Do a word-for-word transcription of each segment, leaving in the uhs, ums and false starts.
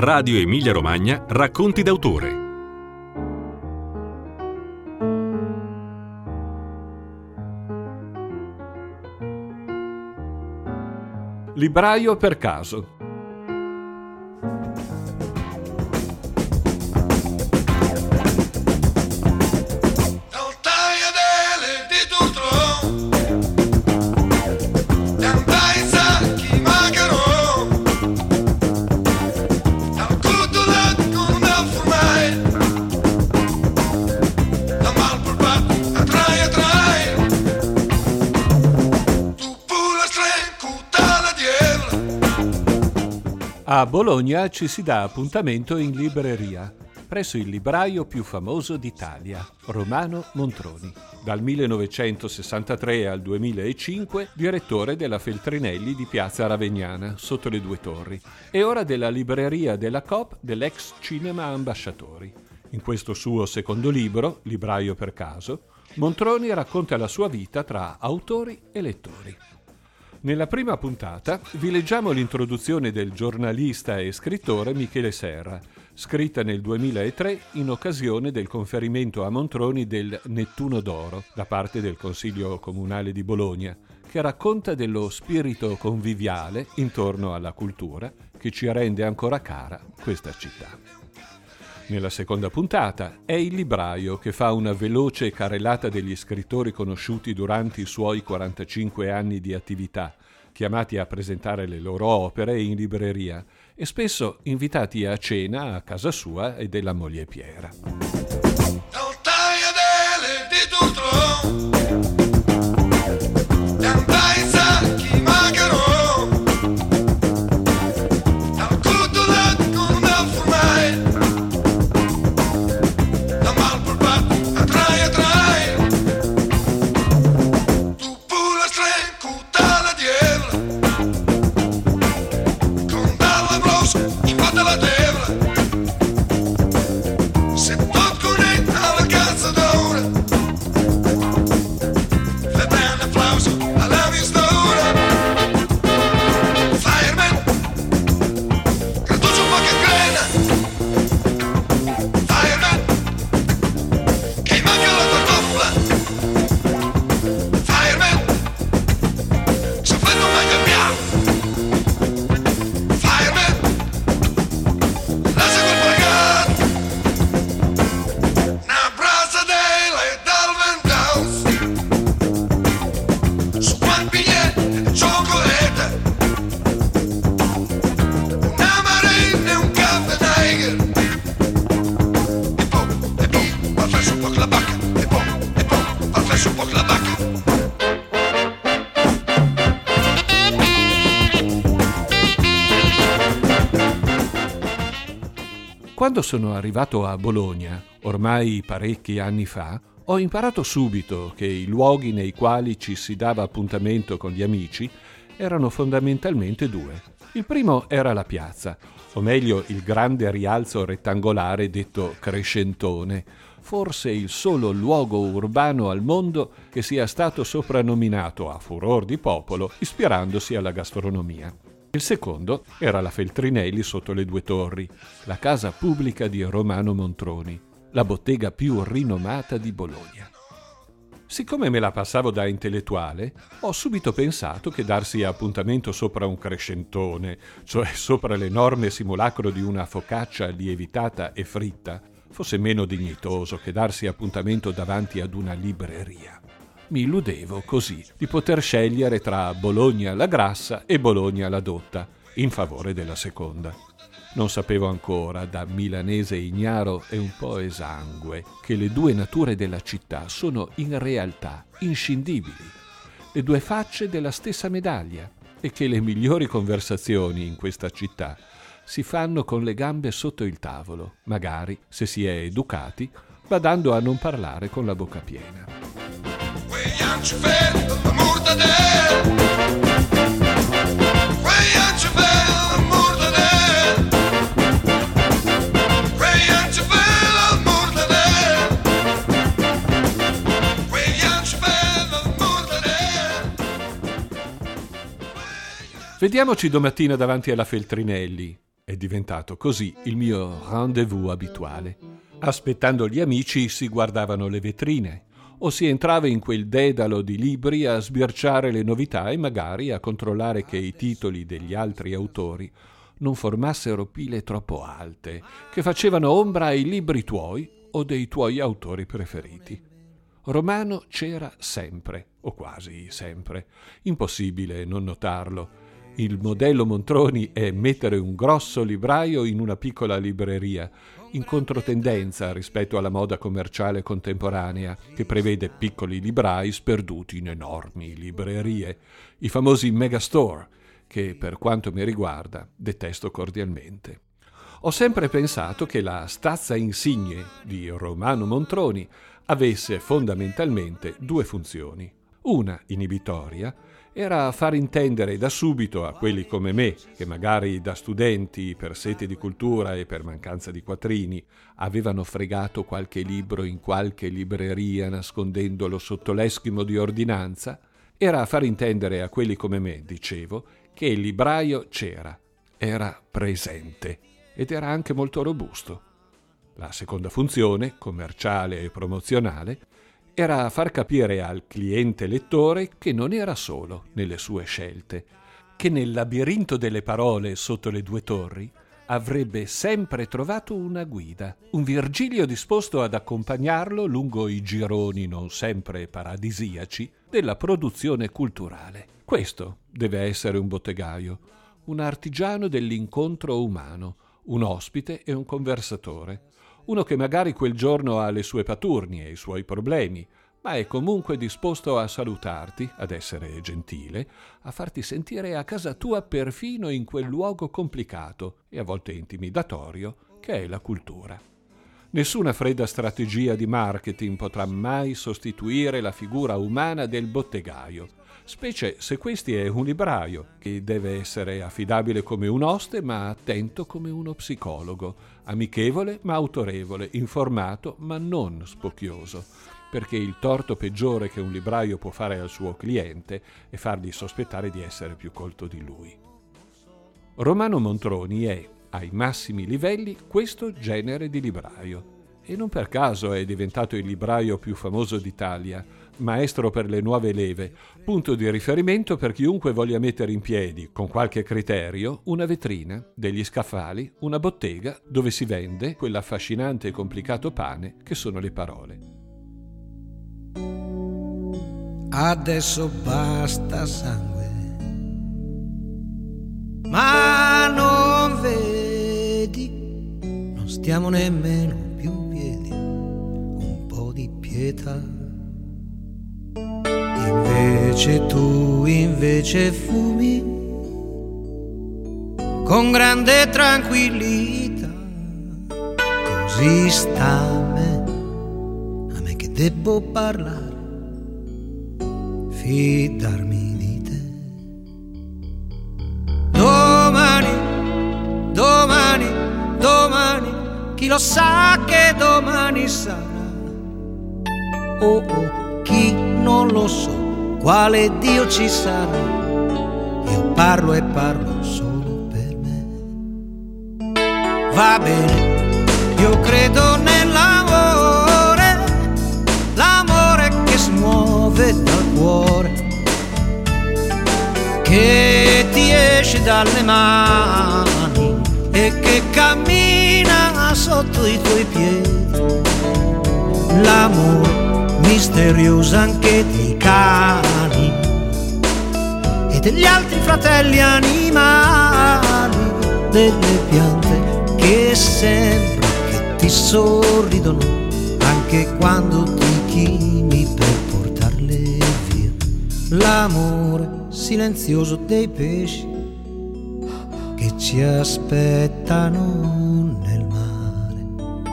Radio Emilia Romagna Racconti d'autore. Libraio per caso. A Bologna ci si dà appuntamento in libreria, presso il libraio più famoso d'Italia, Romano Montroni. Dal millenovecentosessantatré al duemilacinque, direttore della Feltrinelli di Piazza Ravegnana, sotto le Due Torri, e ora della libreria della Coop dell'ex Cinema Ambasciatori. In questo suo secondo libro, Libraio per caso, Montroni racconta la sua vita tra autori e lettori. Nella prima puntata vi leggiamo l'introduzione del giornalista e scrittore Michele Serra, scritta nel duemilatré in occasione del conferimento a Montroni del Nettuno d'Oro da parte del Consiglio Comunale di Bologna, che racconta dello spirito conviviale intorno alla cultura che ci rende ancora cara questa città. Nella seconda puntata è il libraio che fa una veloce carrellata degli scrittori conosciuti durante i suoi quarantacinque anni di attività, chiamati a presentare le loro opere in libreria e spesso invitati a cena a casa sua e della moglie Piera. Quando sono arrivato a Bologna, ormai parecchi anni fa, ho imparato subito che i luoghi nei quali ci si dava appuntamento con gli amici erano fondamentalmente due. Il primo era la piazza, o meglio il grande rialzo rettangolare detto Crescentone, forse il solo luogo urbano al mondo che sia stato soprannominato a furor di popolo ispirandosi alla gastronomia. Il secondo era la Feltrinelli sotto le Due Torri, la casa pubblica di Romano Montroni, la bottega più rinomata di Bologna. Siccome me la passavo da intellettuale, ho subito pensato che darsi appuntamento sopra un crescentone, cioè sopra l'enorme simulacro di una focaccia lievitata e fritta, fosse meno dignitoso che darsi appuntamento davanti ad una libreria. Mi illudevo così di poter scegliere tra Bologna la Grassa e Bologna la Dotta, in favore della seconda. Non sapevo ancora, da milanese ignaro e un po' esangue, che le due nature della città sono in realtà inscindibili, le due facce della stessa medaglia, e che le migliori conversazioni in questa città si fanno con le gambe sotto il tavolo, magari, se si è educati, badando a non parlare con la bocca piena. Vediamoci domattina davanti alla Feltrinelli. È diventato così il mio rendezvous abituale. Aspettando gli amici si guardavano le vetrine o si entrava in quel dedalo di libri a sbirciare le novità e magari a controllare che i titoli degli altri autori non formassero pile troppo alte, che facevano ombra ai libri tuoi o dei tuoi autori preferiti. Romano c'era sempre, o quasi sempre. Impossibile non notarlo. Il modello Montroni è mettere un grosso libraio in una piccola libreria, in controtendenza rispetto alla moda commerciale contemporanea, che prevede piccoli librai sperduti in enormi librerie, i famosi megastore, che per quanto mi riguarda detesto cordialmente. Ho sempre pensato che la stazza insigne di Romano Montroni avesse fondamentalmente due funzioni. Una, inibitoria, era far intendere da subito a quelli come me, che magari da studenti, per sete di cultura e per mancanza di quattrini, avevano fregato qualche libro in qualche libreria nascondendolo sotto l'eschimo di ordinanza, era far intendere a quelli come me, dicevo, che il libraio c'era, era presente ed era anche molto robusto. La seconda funzione, commerciale e promozionale, era far capire al cliente lettore che non era solo nelle sue scelte, che nel labirinto delle parole sotto le due torri avrebbe sempre trovato una guida, un Virgilio disposto ad accompagnarlo lungo i gironi non sempre paradisiaci della produzione culturale. Questo deve essere un bottegaio, un artigiano dell'incontro umano, un ospite e un conversatore, uno che magari quel giorno ha le sue paturnie e i suoi problemi, ma è comunque disposto a salutarti, ad essere gentile, a farti sentire a casa tua perfino in quel luogo complicato e a volte intimidatorio che è la cultura. Nessuna fredda strategia di marketing potrà mai sostituire la figura umana del bottegaio, specie se questi è un libraio, che deve essere affidabile come un oste ma attento come uno psicologo, amichevole ma autorevole, informato ma non spocchioso, perché il torto peggiore che un libraio può fare al suo cliente è fargli sospettare di essere più colto di lui. Romano Montroni è, ai massimi livelli, questo genere di libraio. E non per caso è diventato il libraio più famoso d'Italia, maestro per le nuove leve, punto di riferimento per chiunque voglia mettere in piedi, con qualche criterio, una vetrina, degli scaffali, una bottega dove si vende quell'affascinante e complicato pane che sono le parole. Adesso basta sangue, ma non vedi, non stiamo nemmeno più piedi, un po' di pietà. Invece tu invece fumi con grande tranquillità, così sta a me, a me che debbo parlare, fidarmi di te. Domani, domani, domani, chi lo sa che domani sarà? Oh oh, chi non lo so, quale Dio ci sarà? Io parlo e parlo solo per me. Va bene, io credo nell'amore, l'amore che si muove dal cuore, che ti esce dalle mani e che cammina sotto i tuoi piedi. L'amore misterioso anche dei cani e degli altri fratelli animali, delle piante che sembra che ti sorridono anche quando ti chini per portarle via. L'amore silenzioso dei pesci che ci aspettano nel mare.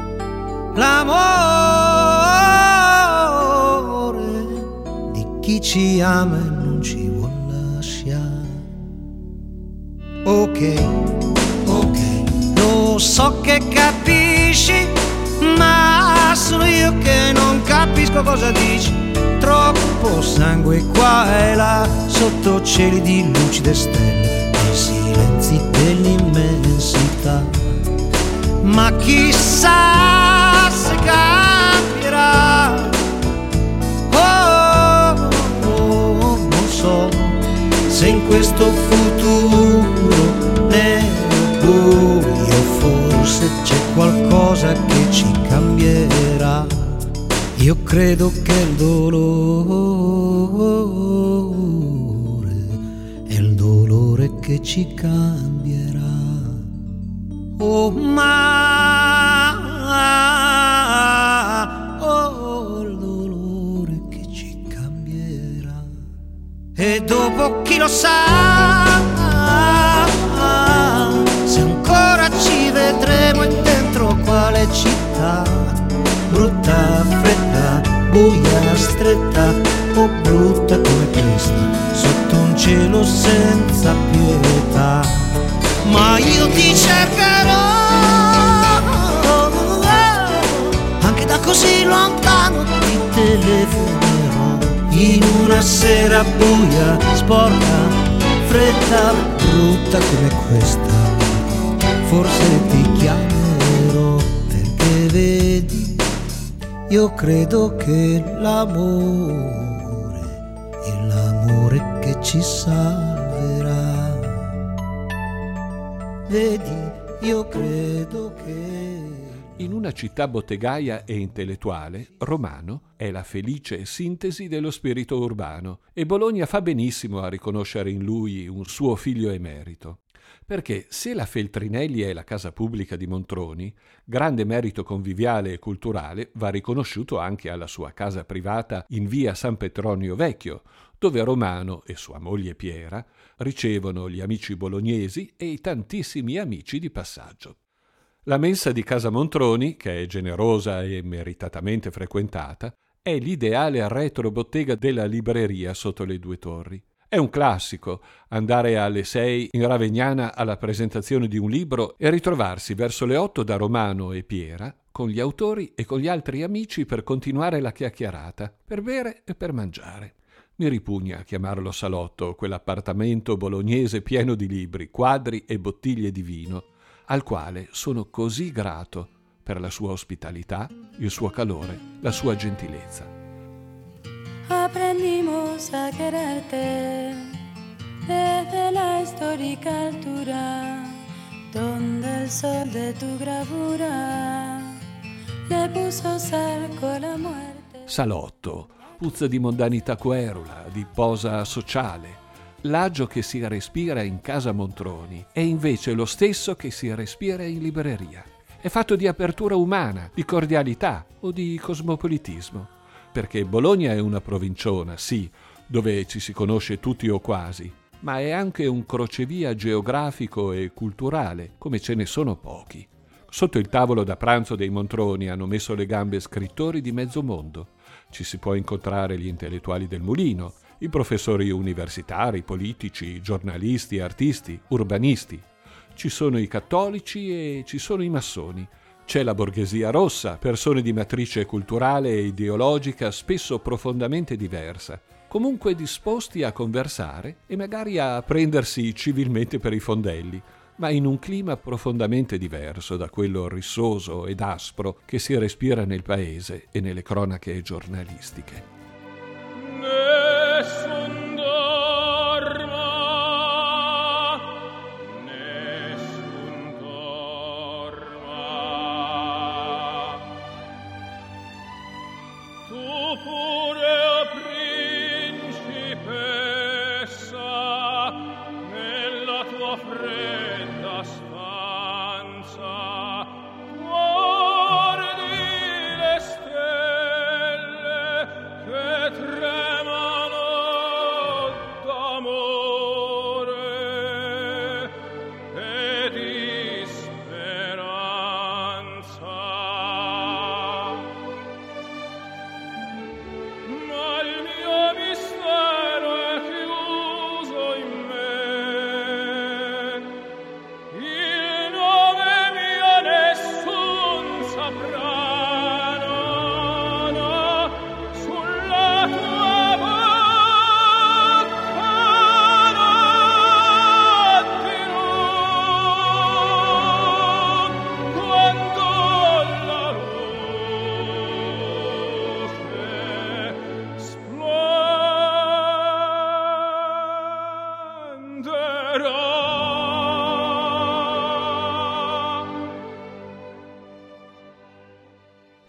L'amore di chi ci ama e non ci vuol lasciare. Ok, ok, lo so che capisci, ma sono io che non capisco cosa dici. Troppo sangue qua e là, sotto cieli di lucide stelle, nei silenzi dell'immensità. questo futuro nero buio, forse c'è qualcosa che ci cambierà. Io credo che il dolore è il dolore che ci cambierà. Oh ma, oh il dolore che ci cambierà. E dopo chi lo sa, se ancora ci vedremo e dentro quale città, brutta, fredda, buia, stretta o brutta come questa, sotto un cielo senza pietà. Ma io ti cercherò anche da così lontano, ti telefonerò in una sera buia, sporca, fredda, brutta come questa. Forse ti chiamerò perché vedi, io credo che l'amore è l'amore che ci salverà. Vedi, io credo che... In una città bottegaia e intellettuale, Romano è la felice sintesi dello spirito urbano e Bologna fa benissimo a riconoscere in lui un suo figlio emerito. Perché se la Feltrinelli è la casa pubblica di Montroni, grande merito conviviale e culturale va riconosciuto anche alla sua casa privata in via San Petronio Vecchio, dove Romano e sua moglie Piera ricevono gli amici bolognesi e i tantissimi amici di passaggio. La mensa di casa Montroni, che è generosa e meritatamente frequentata, è l'ideale retrobottega della libreria sotto le due torri. È un classico andare alle sei in Ravegnana alla presentazione di un libro e ritrovarsi verso le otto da Romano e Piera con gli autori e con gli altri amici per continuare la chiacchierata, per bere e per mangiare. Mi ripugna a chiamarlo salotto, quell'appartamento bolognese pieno di libri, quadri e bottiglie di vino, al quale sono così grato per la sua ospitalità, il suo calore, la sua gentilezza. Aprendimos a quererte desde la histórica altura, donde el sol de tu bravura le puso cerco la muerte. Salotto, puzza di mondanità querula, di posa sociale. L'agio che si respira in casa Montroni è invece lo stesso che si respira in libreria. È fatto di apertura umana, di cordialità o di cosmopolitismo. Perché Bologna è una provinciona, sì, dove ci si conosce tutti o quasi, ma è anche un crocevia geografico e culturale, come ce ne sono pochi. Sotto il tavolo da pranzo dei Montroni hanno messo le gambe scrittori di mezzo mondo. Ci si può incontrare gli intellettuali del mulino, i professori universitari, politici, giornalisti, artisti, urbanisti. Ci sono i cattolici e ci sono i massoni. C'è la borghesia rossa, persone di matrice culturale e ideologica spesso profondamente diversa, comunque disposti a conversare e magari a prendersi civilmente per i fondelli, ma in un clima profondamente diverso da quello rissoso ed aspro che si respira nel paese e nelle cronache giornalistiche. Nessun dorma, nessun dorma, tu pure, o principessa, nella tua fredda stanza, guardi le stelle che tremano d'amore e di speranza. Ma il mio mistero è chiuso in me, il nome mio ne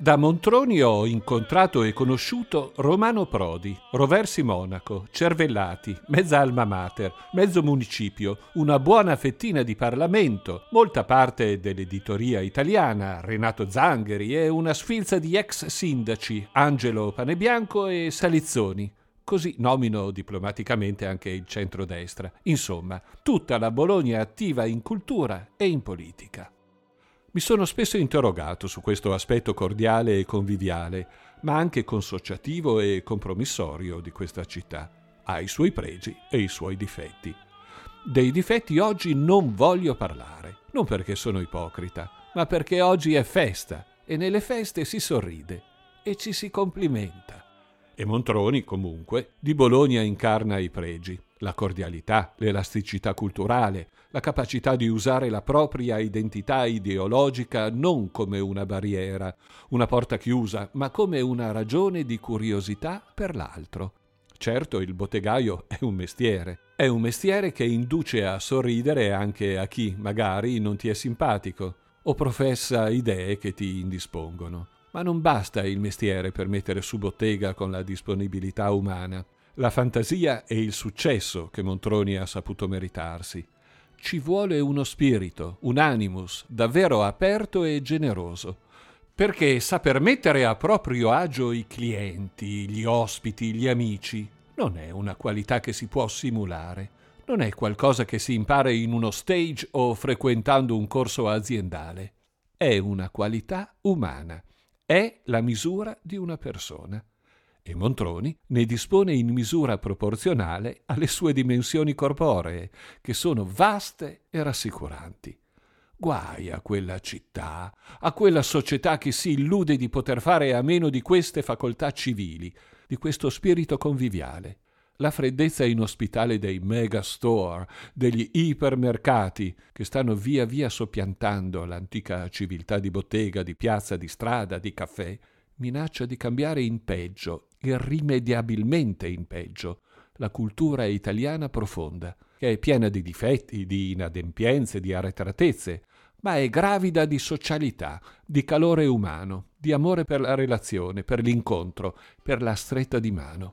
Da Montroni ho incontrato e conosciuto Romano Prodi, Roversi Monaco, Cervellati, mezza alma mater, mezzo municipio, una buona fettina di Parlamento, molta parte dell'editoria italiana, Renato Zangheri e una sfilza di ex sindaci, Angelo Panebianco e Salizzoni. Così nomino diplomaticamente anche il centrodestra. Insomma, tutta la Bologna attiva in cultura e in politica. Mi sono spesso interrogato su questo aspetto cordiale e conviviale, ma anche consociativo e compromissorio di questa città. Ha i suoi pregi e i suoi difetti. Dei difetti oggi non voglio parlare, non perché sono ipocrita, ma perché oggi è festa e nelle feste si sorride e ci si complimenta. E Montroni, comunque, di Bologna incarna i pregi, la cordialità, l'elasticità culturale, la capacità di usare la propria identità ideologica non come una barriera, una porta chiusa, ma come una ragione di curiosità per l'altro. Certo, il bottegaio è un mestiere, è un mestiere che induce a sorridere anche a chi, magari, non ti è simpatico o professa idee che ti indispongono. Ma non basta il mestiere per mettere su bottega con la disponibilità umana, la fantasia e il successo che Montroni ha saputo meritarsi. Ci vuole uno spirito, un animus, davvero aperto e generoso, perché saper mettere a proprio agio i clienti, gli ospiti, gli amici, non è una qualità che si può simulare, non è qualcosa che si impara in uno stage o frequentando un corso aziendale, è una qualità umana. È la misura di una persona e Montroni ne dispone in misura proporzionale alle sue dimensioni corporee, che sono vaste e rassicuranti. Guai a quella città, a quella società che si illude di poter fare a meno di queste facoltà civili, di questo spirito conviviale. La freddezza inospitale dei megastore, degli ipermercati, che stanno via via soppiantando l'antica civiltà di bottega, di piazza, di strada, di caffè, minaccia di cambiare in peggio, irrimediabilmente in peggio, la cultura italiana profonda, che è piena di difetti, di inadempienze, di arretratezze, ma è gravida di socialità, di calore umano, di amore per la relazione, per l'incontro, per la stretta di mano.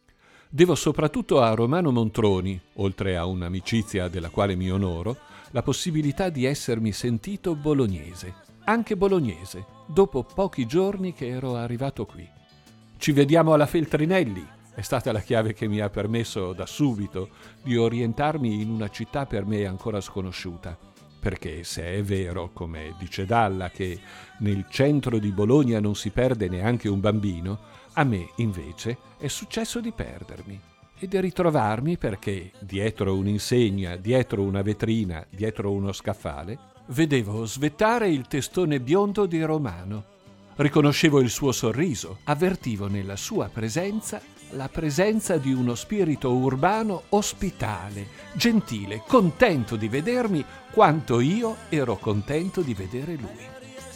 Devo soprattutto a Romano Montroni, oltre a un'amicizia della quale mi onoro, la possibilità di essermi sentito bolognese, anche bolognese, dopo pochi giorni che ero arrivato qui. Ci vediamo alla Feltrinelli, è stata la chiave che mi ha permesso da subito di orientarmi in una città per me ancora sconosciuta. Perché se è vero, come dice Dalla, che nel centro di Bologna non si perde neanche un bambino, a me, invece, è successo di perdermi e di ritrovarmi perché, dietro un'insegna, dietro una vetrina, dietro uno scaffale, vedevo svettare il testone biondo di Romano. Riconoscevo il suo sorriso, avvertivo nella sua presenza la presenza di uno spirito urbano ospitale, gentile, contento di vedermi quanto io ero contento di vedere lui.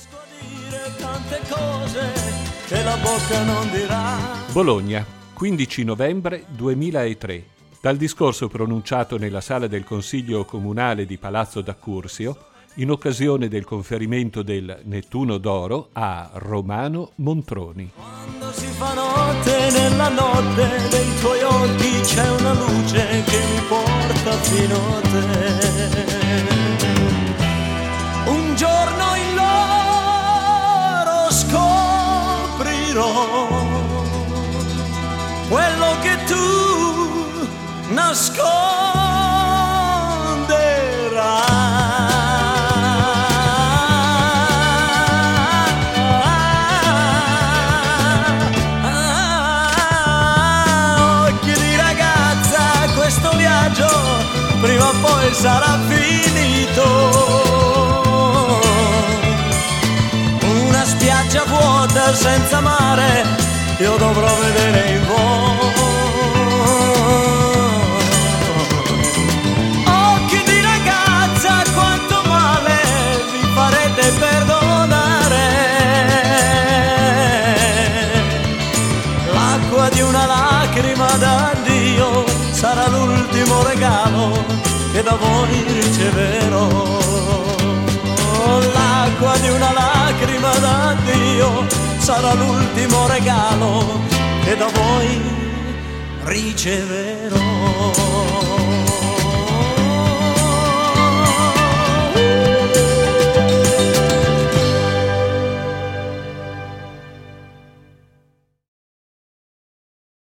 Tante cose che la bocca non dirà. Bologna, quindici novembre duemilatré. Dal discorso pronunciato nella sala del Consiglio Comunale di Palazzo d'Accursio in occasione del conferimento del Nettuno d'Oro a Romano Montroni. Quando si fa notte, nella notte dei tuoi occhi c'è una luce che mi porta fino a te. Un giorno in loro scoprirò quello che tu nasconderai. Prima o poi sarà finito. Una spiaggia vuota senza mare io dovrò vedere in voi. Occhi di ragazza, quanto male vi farete perdonare. L'acqua di una lacrima d'addio sarà l'ultimo regalo che da voi riceverò. L'acqua di una lacrima d'addio sarà l'ultimo regalo che da voi riceverò.